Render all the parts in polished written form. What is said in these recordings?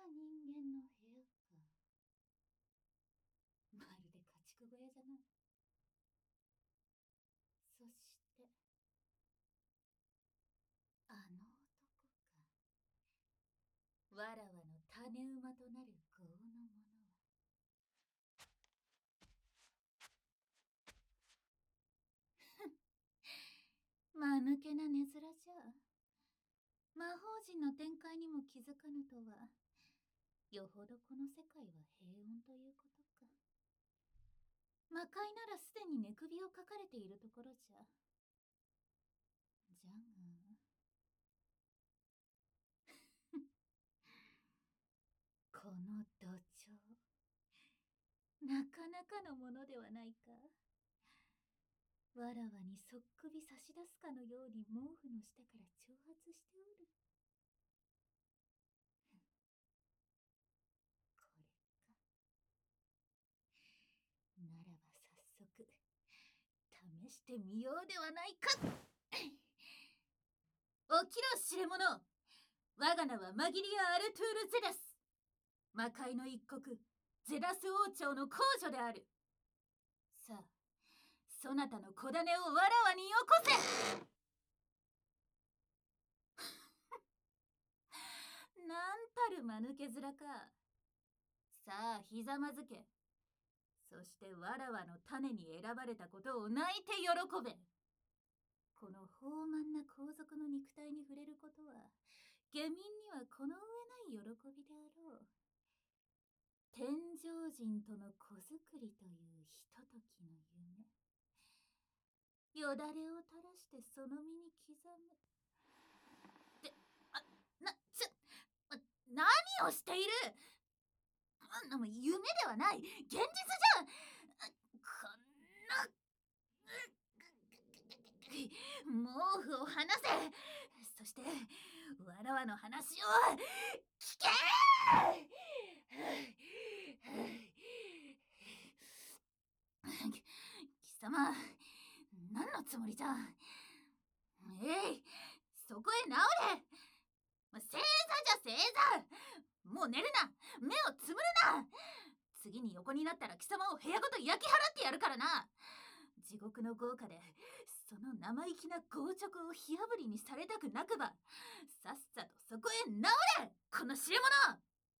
人間の部屋か。まるで家畜小屋じゃない。そしてあの男か。わらわの種馬となる業の者は。間抜けな根面じゃ。魔法陣の展開にも気づかぬとは、よほどこの世界は平穏ということか。魔界ならすでに寝首をかかれているところじゃ。じゃがこの土壌、なかなかのものではないか。わらわにそっくり差し出すかのように毛布の下から挑発しておる。これか。ならば早速試してみようではないか。起きろ知れ者。我が名はマギリア・アルトゥール・ゼラス。魔界の一国ゼラス王朝の皇女である。さあ、そなたの子種をわらわによこせ。なんたる間抜け面か。さあ、ひざまずけ。そしてわらわの種に選ばれたことを泣いて喜べ。この豊満な皇族の肉体に触れることは、下民にはこの上ない喜びであろう。天上人との子作りというひとときの夢。よだれを垂らしてその身に刻む。何をしている。夢ではない、現実じゃん。こんな毛布を離せ。そしてわらわの話を聞け。貴様、何のつもりじゃ。そこへ直れ。正座じゃ正座。もう寝るな。目をつむるな。次に横になったら貴様を部屋ごと焼き払ってやるからな。地獄の豪華でその生意気な強直を火あぶりにされたくなくば、さっさとそこへ直れ、この知れ者。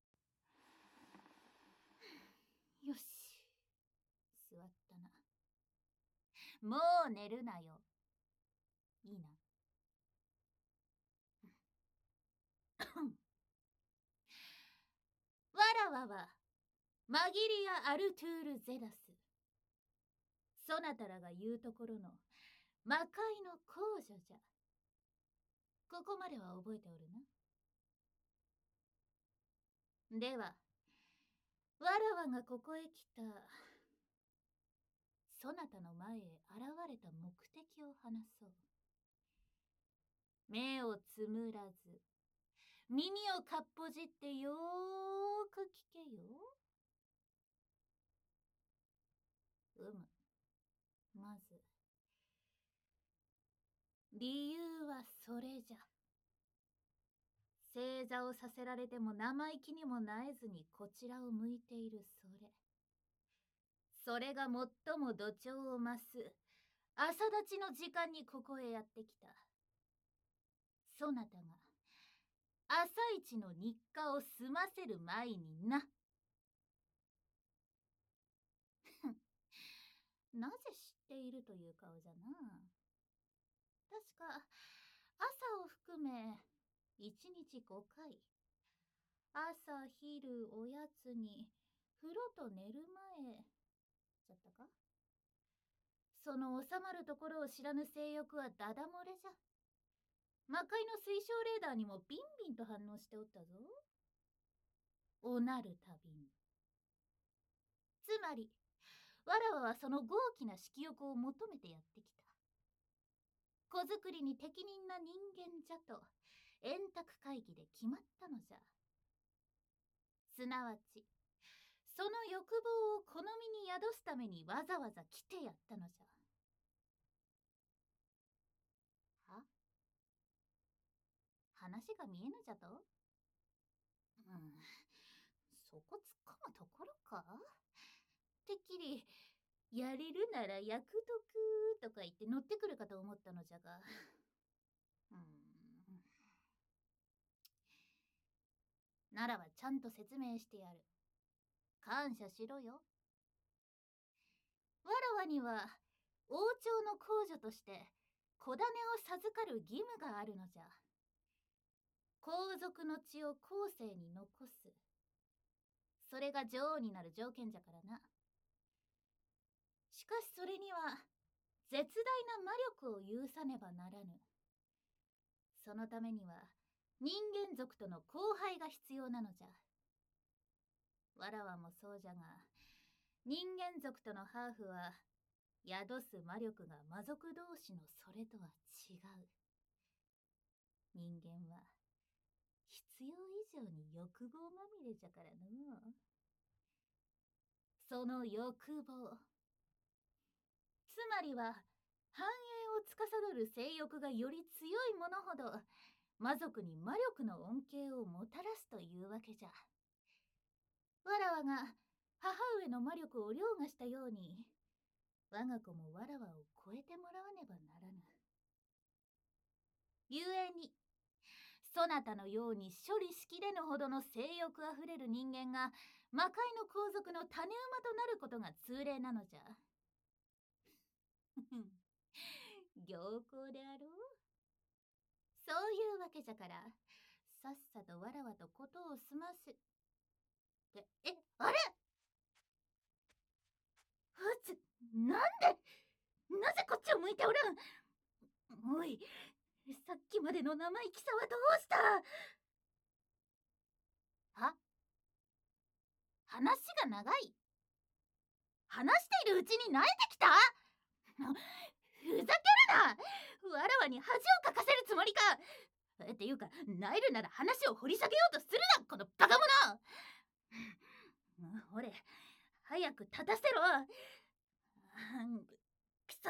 よし、座ったな。もう寝るなよ。いいな。わらわはマギリア・アルトゥール・ゼラス。そなたらが言うところの魔界の皇女じゃ。ここまでは覚えておるな。では、わらわがここへ来たそなたの前へ現れた目的を話そう。目をつむらず、耳をかっぽじってよーく聞けよ。まず、理由はそれじゃ。正座をさせられても生意気にもなえずにこちらを向いているそれ。それが最も土調を増す朝立ちの時間にここへやってきた。そなたが朝一の日課を済ませる前にな。なぜ知っているという顔じゃな。確か朝を含め1日5回。朝、昼、おやつに風呂と寝る前じゃったか。その収まるところを知らぬ性欲はダダ漏れじゃ。魔界の推奨レーダーにもビンビンと反応しておったぞ。おなるたびに。つまりわらわはその豪気な色欲を求めてやってきた。子作りに適任な人間じゃと円卓会議で決まったのじゃ。すなわちその欲望を好みに宿すためにわざわざ来てやったのじゃ。は？話が見えぬじゃと？ そこ突っ込むところか。てっきり、やれるなら役得とか言って乗ってくるかと思ったのじゃが。ならばちゃんと説明してやる。感謝しろよ。わらわには王朝の皇女として子種を授かる義務があるのじゃ。皇族の血を後世に残す。それが女王になる条件じゃからな。しかしそれには絶大な魔力を有さねばならぬ。そのためには人間族との交配が必要なのじゃ。わらわもそうじゃが、人間族とのハーフは宿す魔力が魔族同士のそれとは違う。人間は必要以上に欲望まみれじゃからの。その欲望、つまりは繁栄を司る性欲がより強いものほど魔族に魔力の恩恵をもたらすというわけじゃ。わらわが母上の魔力を凌駕したように、我が子もわらわを超えてもらわねばならぬ。ゆえに、そなたのように処理しきれぬほどの性欲あふれる人間が魔界の皇族の種馬となることが通例なのじゃ。良好であろう。そういうわけじゃから、さっさとわらわとことを済ませ。あれなんでなぜこっちを向いておるん。おい、さっきまでの生意気さはどうした。話が長い。話しているうちに慣れてきた。ふざけるな。わらわに恥をかかせるつもりか。っていうか、なえるなら話を掘り下げようとするな、このバカ者。ほれ、早く立たせろ。くそ。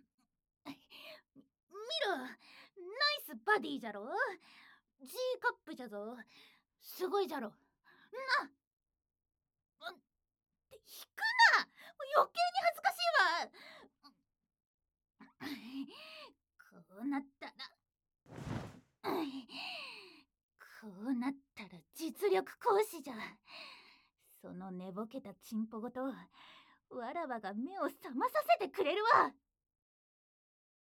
見ろ、ナイスバディじゃろ。G カップじゃぞ。すごいじゃろ。って引くな。余計に恥ずかしいわ。こうなったら実力行使じゃ。その寝ぼけたチンポごとわらわが目を覚まさせてくれるわ。